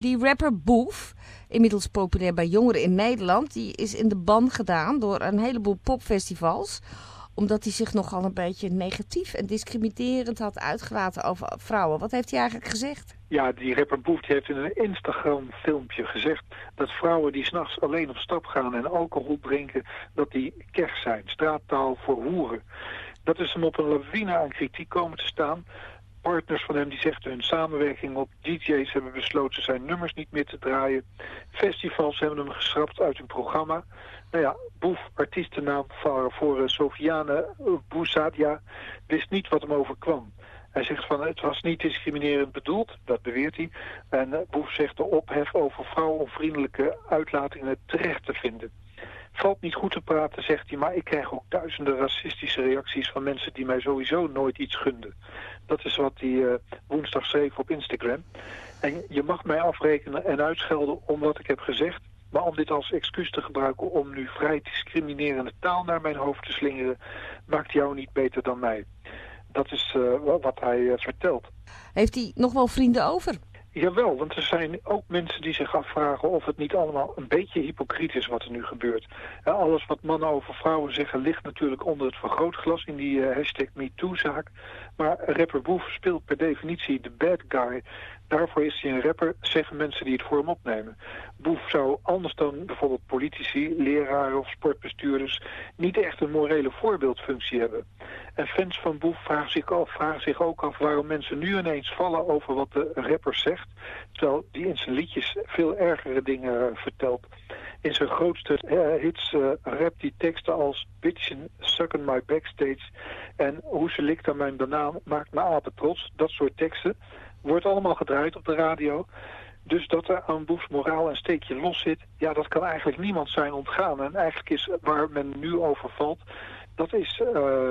Die rapper Boef, inmiddels populair bij jongeren in Nederland, die is in de ban gedaan door een heleboel popfestivals. Omdat hij zich nogal een beetje negatief en discriminerend had uitgelaten over vrouwen. Wat heeft hij eigenlijk gezegd? Ja, die rapper Boef heeft in een Instagram filmpje gezegd dat vrouwen die 's nachts alleen op stap gaan en alcohol drinken, dat die keg zijn, straattaal voor hoeren. Dat is hem op een lawine aan kritiek komen te staan. Partners van hem die zeggen hun samenwerking op. DJ's hebben besloten zijn nummers niet meer te draaien. Festivals hebben hem geschrapt uit hun programma. Nou ja, Boef, artiestennaam voor Sofiane Bousadia, wist niet wat hem overkwam. Hij zegt van het was niet discriminerend bedoeld, dat beweert hij. En Boef zegt de ophef over vrouwenvriendelijke uitlatingen terecht te vinden. Valt niet goed te praten, zegt hij, maar ik krijg ook duizenden racistische reacties van mensen die mij sowieso nooit iets gunden. Dat is wat hij woensdag schreef op Instagram. En je mag mij afrekenen en uitschelden om wat ik heb gezegd, maar om dit als excuus te gebruiken om nu vrij discriminerende taal naar mijn hoofd te slingeren, maakt jou niet beter dan mij. Dat is wat hij vertelt. Heeft hij nog wel vrienden over? Jawel, want er zijn ook mensen die zich afvragen of het niet allemaal een beetje hypocriet is wat er nu gebeurt. Alles wat mannen over vrouwen zeggen ligt natuurlijk onder het vergrootglas in die hashtag MeToo-zaak. Maar rapper Boef speelt per definitie de bad guy. Daarvoor is hij een rapper, zeggen mensen die het voor hem opnemen. Boef zou anders dan bijvoorbeeld politici, leraren of sportbestuurders niet echt een morele voorbeeldfunctie hebben. En fans van Boef vragen zich ook af waarom mensen nu ineens vallen over wat de rapper zegt, terwijl die in zijn liedjes veel ergere dingen vertelt. In zijn grootste hits rapt hij teksten als bitchin, sucking my backstage en hoe ze likt aan mijn banaan maakt me apen trots. Dat soort teksten wordt allemaal gedraaid op de radio. Dus dat er aan Boefs moraal een steekje los zit, ja, dat kan eigenlijk niemand zijn ontgaan. En eigenlijk is waar men nu over valt, dat is,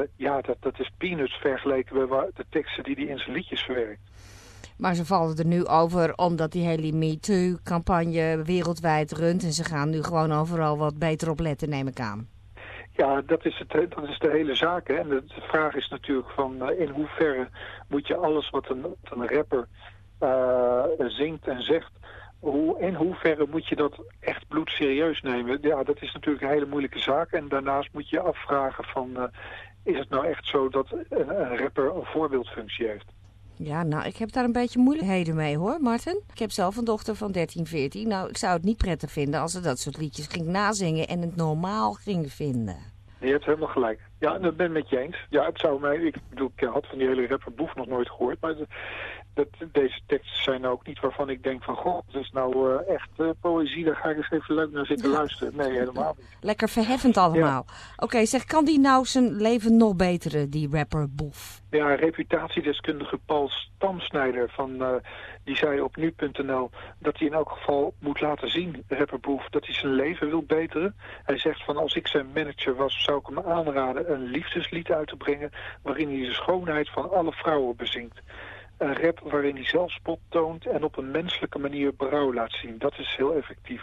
dat is peanuts vergeleken bij de teksten die hij in zijn liedjes verwerkt. Maar ze vallen er nu over omdat die hele MeToo-campagne wereldwijd runt. En ze gaan nu gewoon overal wat beter op letten, neem ik aan. Ja, dat is de hele zaak. Hè. En de vraag is natuurlijk van in hoeverre moet je alles wat een rapper zingt en zegt, in hoeverre moet je dat echt bloedserieus nemen? Ja, dat is natuurlijk een hele moeilijke zaak. En daarnaast moet je je afvragen van, is het nou echt zo dat een rapper een voorbeeldfunctie heeft? Ja, nou, ik heb daar een beetje moeilijkheden mee hoor, Martin. Ik heb zelf een dochter van 13, 14. Nou, ik zou het niet prettig vinden als ze dat soort liedjes ging nazingen en het normaal ging vinden. Je hebt helemaal gelijk. Ja, dat ben ik met je eens. Ja, het zou mij, ik had van die hele rapper Boef nog nooit gehoord, maar deze teksten zijn ook niet waarvan ik denk van, goh, dat is nou echt poëzie, daar ga ik eens even leuk naar zitten luisteren. Nee, helemaal niet. Lekker verheffend allemaal. Ja. Oké, zeg, kan die nou zijn leven nog beteren, die rapper Boef? Ja, reputatiedeskundige Paul Stamsnijder die zei op nu.nl dat hij in elk geval moet laten zien, rapper Boef, dat hij zijn leven wil beteren. Hij zegt van, als ik zijn manager was, zou ik hem aanraden een liefdeslied uit te brengen waarin hij de schoonheid van alle vrouwen bezingt. Een rap waarin hij zelfspot toont en op een menselijke manier berouw laat zien. Dat is heel effectief.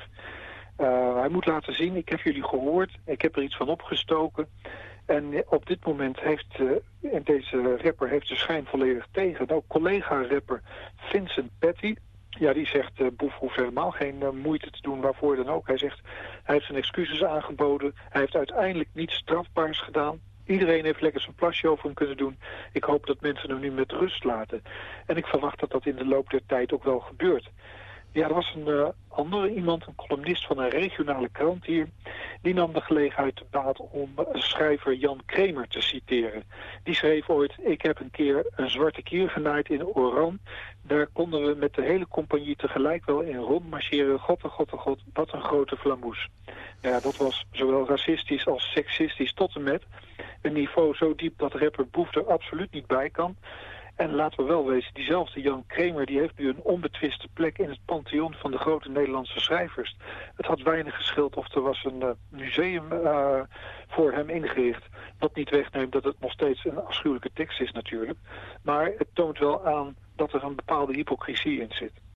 Hij moet laten zien, ik heb jullie gehoord, ik heb er iets van opgestoken. En op dit moment heeft deze rapper de schijn volledig tegen. Nou, collega-rapper Vincent Petty, ja, die zegt, Boef hoeft helemaal geen moeite te doen, waarvoor dan ook. Hij zegt, hij heeft zijn excuses aangeboden, hij heeft uiteindelijk niets strafbaars gedaan. Iedereen heeft lekker zijn plasje over hem kunnen doen. Ik hoop dat mensen hem nu met rust laten. En ik verwacht dat dat in de loop der tijd ook wel gebeurt. Ja, er was een andere iemand, een columnist van een regionale krant hier. Die nam de gelegenheid te baat om schrijver Jan Kramer te citeren. Die schreef ooit, ik heb een keer een zwarte kier genaaid in Oran. Daar konden we met de hele compagnie tegelijk wel in rondmarcheren. God, oh God, oh God, wat een grote flamoes. Ja, dat was zowel racistisch als seksistisch tot en met. Een niveau zo diep dat rapper Boef er absoluut niet bij kan. En laten we wel wezen, diezelfde Jan Kramer die heeft nu een onbetwiste plek in het pantheon van de grote Nederlandse schrijvers. Het had weinig geschild of er was een museum voor hem ingericht. Wat niet wegneemt dat het nog steeds een afschuwelijke tekst is natuurlijk. Maar het toont wel aan dat er een bepaalde hypocrisie in zit.